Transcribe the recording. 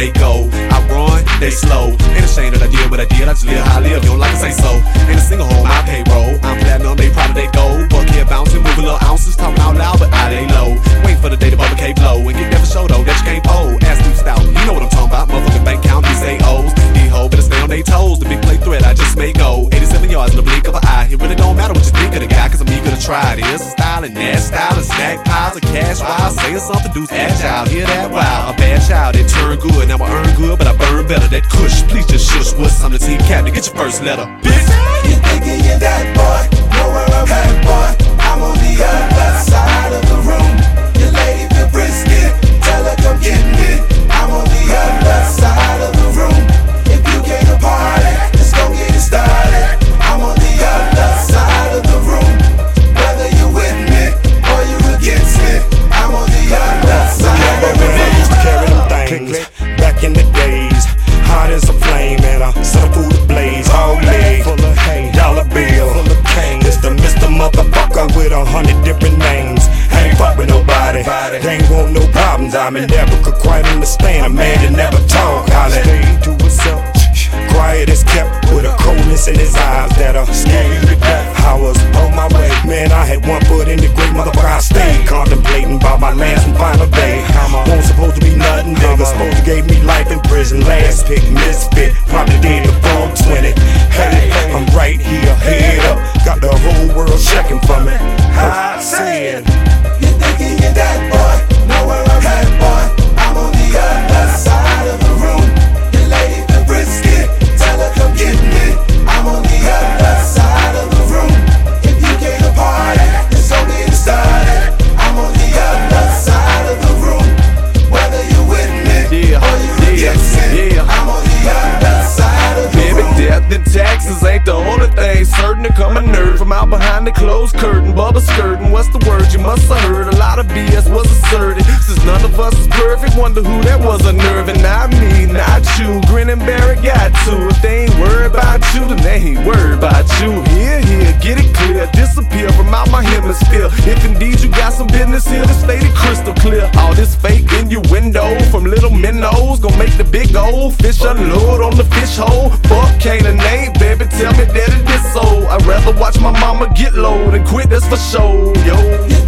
they go. I run, they slow. Ain't ashamed that I did what I did, I just live how I live, you don't like to say so. Ain't a single hole on my payroll. I'm platinum, they proud of they go. Buck here bouncing, moving little ounces, talking out loud, but I they low. Wait for the day the bubble cave low, and get there for show though, that you can't fold. Ass too stout, you know what I'm talking about. Motherfucking bank count, these AOs. These hoes better stay on they toes. The big play threat, I just may go 87 yards in the blink of an eye. It really don't matter what you think of the guy, cause I'm eager to try this. Styling, that styling, snack piles of cash while saying something, dudes agile, hear that wow. A bad child, it turned good, now I earn good, but I burn better. That kush, please just shush, what's I'm the team captain, get your first letter, bitch. You thinking you're that boy, know where I'm at, boy. I'm on the other side of the room. Your lady feel frisky, tell her come get me. I'm on the other side of the room. If you came to party, let's go get it started. I'm on the other side of the room. Whether you with me or you against me, I'm on the other side of the room. Used to carry them things back in the days, hot as a flame and a set of food ablaze. All day full of hay, dollar bill full of cane. It's the Mr. Motherfucker with 100 different names. I ain't fuck with nobody, they ain't want no problems. I never could quite understand a man that never talk. How that stayed to himself, quiet as kept, with a coldness in his eyes that'll scare you to death. I was on my way, man, I had one foot in the grave, motherfucker, I stayed contemplating about my last and final day. Won't supposed to be nothing bigger, supposed to gave me life in prison. Last pick, misfit, probably did the 420. Hey, I'm right here, head up, got the whole world checking for me. I said, you thinking you're that boy, know where I'm at, boy. I'm on the other side of the room. Your lady feel frisky, tell her come get me. I'm on the other side of the room. If you came to party, let's go get it started. I'm on the other side of the room. Whether you with me or you against me, I'm on the other side of the room. Baby, death and taxes ain't the only thing certain to come a nerd from out behind the closed curtain. Bubba skirting, what's the word? You must have heard a lot of BS was asserted. Since none of us is perfect, wonder who that was unnerving. Not me, not you. Grin and bear it, got to. If they ain't worried about you, then they ain't worried about you. Here, get it clear. Disappear from out my hemisphere. If indeed you got some business here, this faded crystal clear. All this fake innuendo from little minnows gon' make the big old fish unload on the fish hole. Fuck Canaan ain't, baby, tell me that it is so. I'd rather watch my mama get low than quit, that's for sure, yo.